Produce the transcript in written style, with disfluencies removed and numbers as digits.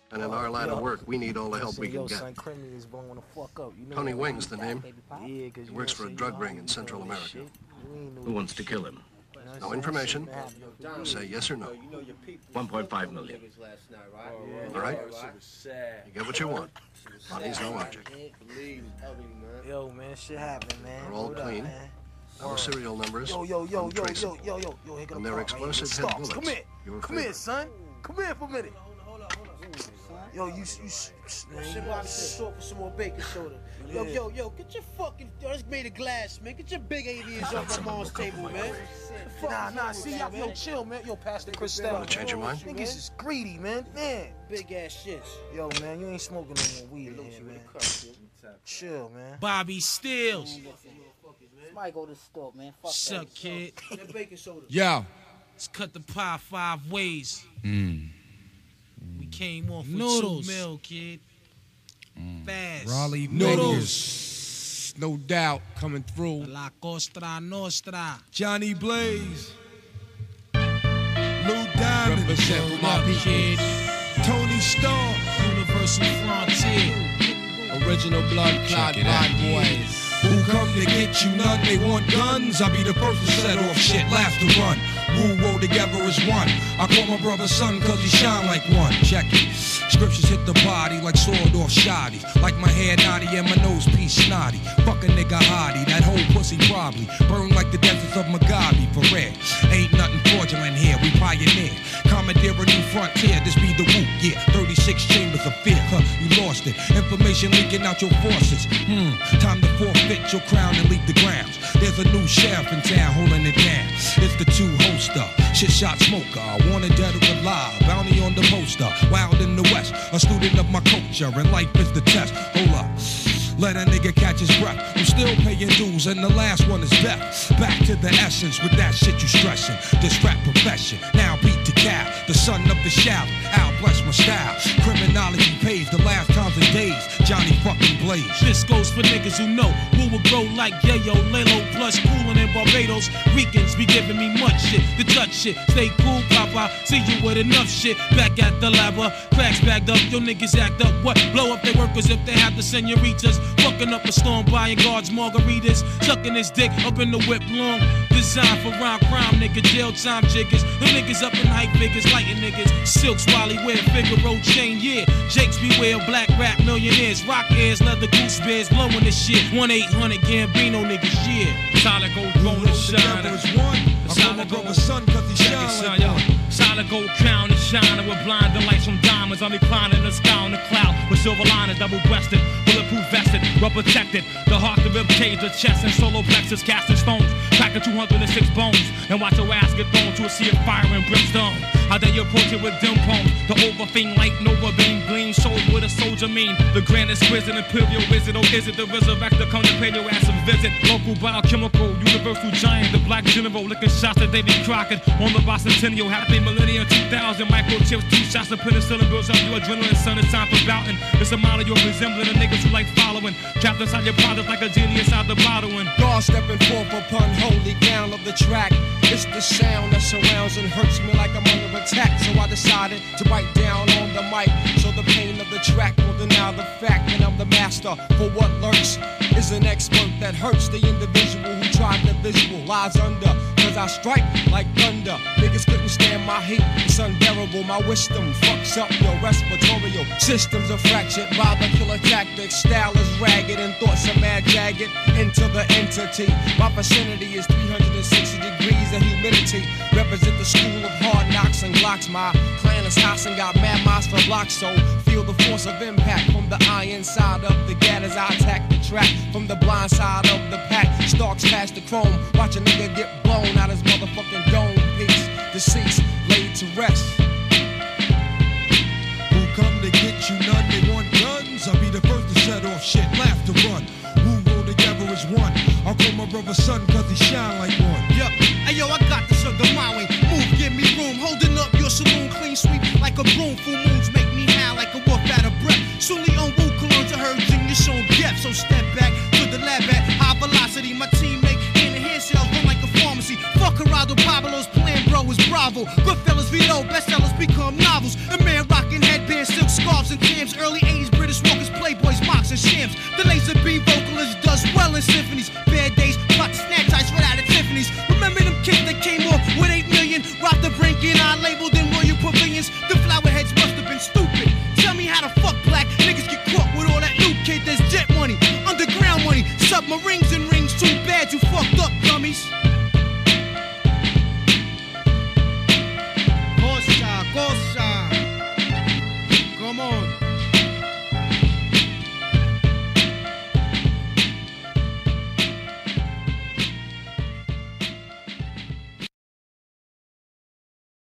And in our line of work, we need all the help we can get. Tony Wing's the name. He works for a drug ring in Central America. Who wants to kill him? No information. Say yes or no. 1.5 million. All right? You get what you want. Money's no object. Yo, man, shit happened, man. They're all clean. No serial numbers. Yo, untraceable. And they're explosive head bullets. Come here, son. Come here for a minute. Yo, you Shit about to short for some more bacon soda. Yo, get your fucking, that's made of glass, man. Get your big aliens off my mom's table, man. Nah, see, yo, chill, man. Yo, Pastor Cristal. Want to change your mind? Niggas is greedy, man. Big ass shits. Yo, man, you ain't smoking no more weed in here, man. Chill, man. Bobby Stills. Somebody go to the store, man. Fuck Suck, kid. That bacon soda. Yo. Let's cut the pie 5 ways. We came off with Noodles. 2 mil, kid. Fast. Raleigh Vegas. No doubt coming through. La Costa Nostra. Johnny Blaze. Lou Diamond. Represent for my kid. Tony Stark. Universal Frontier. Original blood clot bad boys. Who come to get you none? They want guns. I'll be the first to set off shit, last to run. Rule roll together as one. I call my brother son cause he shine like one. Check it. Scriptures hit the body like sword off shoddy. Like my hair naughty and my nose piece snotty. Fuck a nigga hottie, that whole pussy probably burn like the deserts of Mugabe for red. Ain't nothing fraudulent here, we pioneer. Commandeer a new frontier, this be the root, yeah. 36 chambers of fear, you lost it. Information leaking out your forces. Time to forfeit your crown and leave the grounds. There's a new sheriff in town holding it down. It's the 2 holster, shit shot smoker. Wanted dead or alive, bounty on the poster. Wild in the west, a student of my culture, and life is the test. Hold up. Let a nigga catch his breath. I'm still paying dues, and the last one is death. Back to the essence with that shit you stressing. This rap profession, now beat the cow. The son of the shout, I'll bless my style. Criminology pays the last times and days. Johnny fucking Blaze. This goes for niggas who know who will grow like Yayo, Lalo, plus coolin' in Barbados. Ricans be giving me much shit, the Dutch shit. Stay cool, Papa, see you with enough shit. Back at the lava, cracks bagged up, your niggas act up. What? Blow up their workers if they have the senoritas. Fucking up a storm, buying guards, margaritas. Sucking his dick up in the whip long. Designed for rhyme crime, nigga, jail time jiggers. The niggas up in hype figures, lighting niggas. Silks, Wally wear, Figaro chain, yeah. Jakes beware, black rap millionaires. Rock ears, leather goose bears, blowing this shit. 1-800 Gambino niggas, yeah. Solid gold throne and shine. I call my brother son cause he shine like one. Solid gold crown and shining with blinding lights from diamonds. I'm reclining in the sky on the cloud with silver liners, double-breasted, bulletproof vested, rubber protected. The heart, the rib cage, the chest, and solo plexus, casting stones, cracking 206 bones, and watch your ass get thrown to a sea of fire and brimstone. How dare you approach it with dim poems? The overfame light, nova beam, gleam, shows what a soldier mean. The grand exquisite, imperial wizard, oh is it the resurrector? Come to pay your ass a visit. Local biochemical, universal giant, the black general, licking shots at Davy Crockett. On the bicentennial, happy millennium 2000, microchips, 2 shots of penicillin builds up your adrenaline, son, it's time for bouting. It's a model you're resembling, the niggas who like following. Trapped inside your product like a genie inside the bottle. And God stepping forth upon holy ground of the track. It's the sound that surrounds and hurts me like I'm under attack. So I decided to bite down on the mic, so the pain of the track will deny the fact that I'm the master. For what lurks is an expert that hurts the individual who tried the visual. Lies under, cause I strike like thunder. Niggas couldn't stand my heat, it's unbearable. My wisdom fucks up your respiratory systems are fractured by the killer tactics. Style is ragged and thoughts are mad jagged into the entity. My vicinity is 360 degrees of humidity. Represent the school of hard knocks and glocks. My clan is house and got mad miles for blocks. So feel the force of impact from the iron side of the gat as I attack the track. From the blind side of the pack, stalks past the chrome. Watch a nigga get blown out his motherfucking dome piece. Deceased, laid to rest. Who come to get you none? They want guns. I'll be the first to set off shit, laugh to run. Who roll together as one? I'll call my brother son cause he shine like one. Yup, hey yo, I got the sugar my way. Move, give me room. Holding up your saloon, clean sweep like a broom. Full moons make me howl like a wolf out of breath. Soonly on Wu colognes, I heard genius on death. So step back to the lab at high velocity. My teammate hand-to-hand sales run like a pharmacy. Fuck Geraldo Pablo's plan, bro, is Bravo. Goodfellas Vito, bestsellers become novels. A man rocking headbands, silk scarves, Tams and Tams, early 80s British walkers, playboys, mocks and shams. The laser beam vocalist does well in symphonies. Bad days, plot to snatch ice right out of Tiffany's. Remember them kids that came off with 8 million? Robbed the brink and I labeled in royal pavilions. The flower heads must have been stupid. Tell me how the fuck black niggas get caught with all that new kid. There's jet money, underground money, submarine